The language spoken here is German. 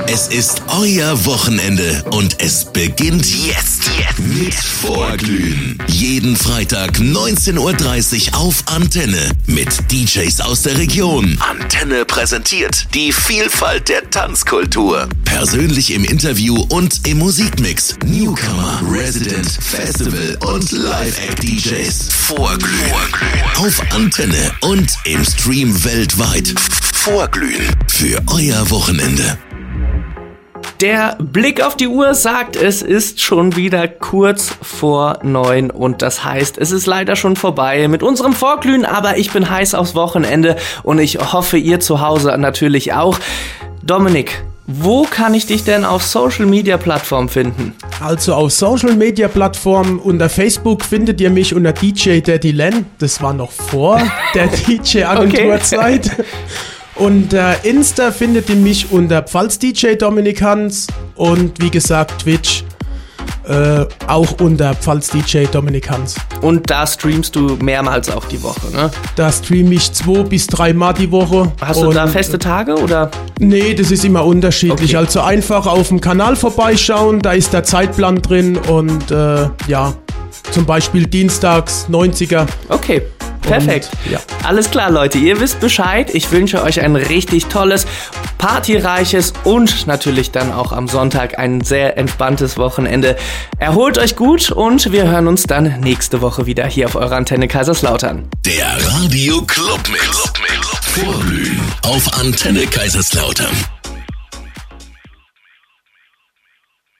Es ist euer Wochenende und es beginnt jetzt mit Vorglühen. Jeden Freitag 19:30 Uhr auf Antenne mit DJs aus der Region. Antenne präsentiert die Vielfalt der Tanzkultur. Persönlich im Interview und im Musikmix. Newcomer, Resident, Festival und Live-Act-DJs. Vorglühen. Auf Antenne und im Stream weltweit. Vorglühen für euer Wochenende. Der Blick auf die Uhr sagt, es ist schon wieder kurz vor 9 und das heißt, es ist leider schon vorbei mit unserem Vorglühen, aber ich bin heiß aufs Wochenende und ich hoffe, ihr zu Hause natürlich auch. Dominik, wo kann ich dich denn auf Social-Media-Plattformen finden? Also auf Social-Media-Plattformen unter Facebook findet ihr mich unter DJ Daddy Len. Das war noch vor der DJ-Agenturzeit. Okay. Und Insta findet ihr mich unter Pfalz-DJ Dominik Hans und wie gesagt Twitch auch unter Pfalz-DJ Dominik Hans. Und da streamst du mehrmals auch die Woche, ne? Da streame ich 2 bis 3 Mal die Woche. Hast du da feste Tage oder? Nee, das ist immer unterschiedlich. Okay. Also einfach auf dem Kanal vorbeischauen, da ist der Zeitplan drin und ja, zum Beispiel dienstags 90er. Okay. Perfekt. Und, ja. Alles klar, Leute. Ihr wisst Bescheid. Ich wünsche euch ein richtig tolles, partyreiches und natürlich dann auch am Sonntag ein sehr entspanntes Wochenende. Erholt euch gut und wir hören uns dann nächste Woche wieder hier auf eurer Antenne Kaiserslautern. Der Radio Club Mix. Vorglühen auf Antenne Kaiserslautern.